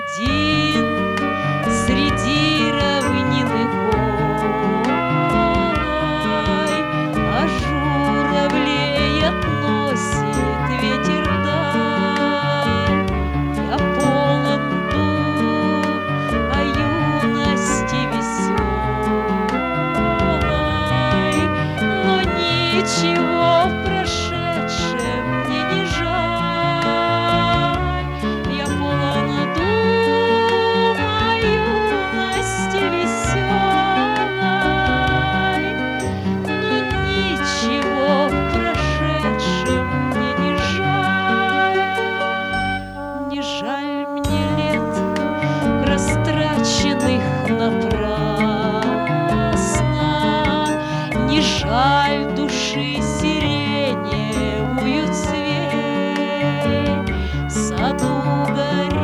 один среди равнины голой, а журавлей относит ветер вдаль. Я полон дум о юности веселой, но ничего в прошедшем мне не жаль. Я полон дум о юности веселой, но ничего в прошедшем мне не жаль. Не жаль мне лет, растраченных напрасно, не жаль души сиреневую цвет в саду горит.